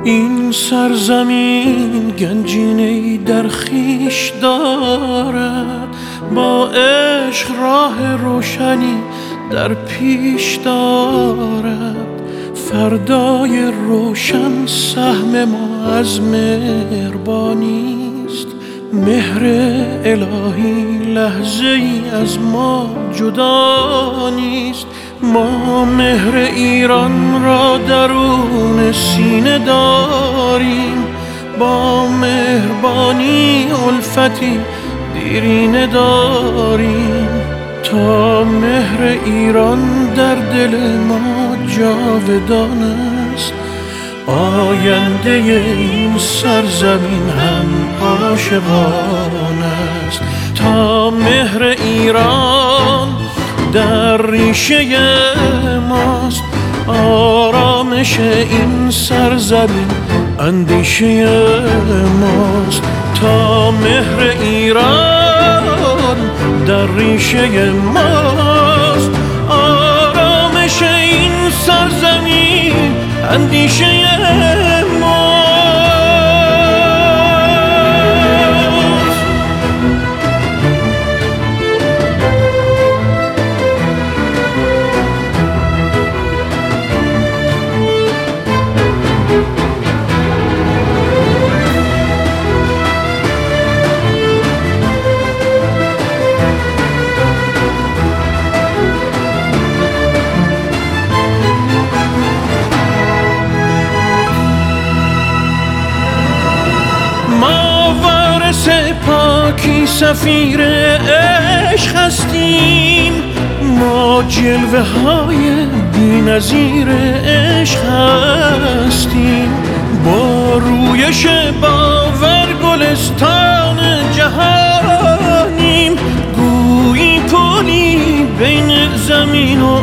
این سرزمین گنجینه‌ای در خویش دارد، با عشق راه روشنی در پیش دارد. فردای روشن سهم ما از مهربانی است، مهر الهی لحظه ای از ما جدا نیست. ما مهر ایران را درون سینه داریم، با مهربانی الفتی دیرینه داریم. تا مهر ایران در دل ما جاودان است، آینده این سرزمین هم عاشقان است. تا مهر ایران در ریشه ماست، آرامش این سرزمین اندیشه ماست. تا مهر ایران در ریشه ماست، آرامش این سرزمین اندیشه ماست. پاکی سفیر عشق هستیم، ما جلوه های بی نظیر عشق هستیم. با رویش باور گلستان جهانیم، گویی پلی بین زمین و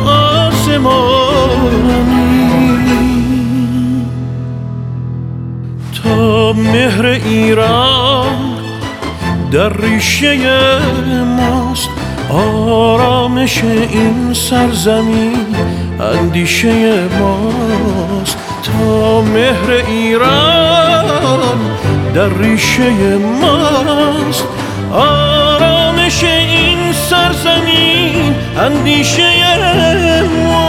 آسمانیم. تا مهر ایران در ریشه ماست، آرامش این سرزمین اندیشه ماست. تا مهر ایران در ریشه ماست، آرامش این سرزمین اندیشه ماست.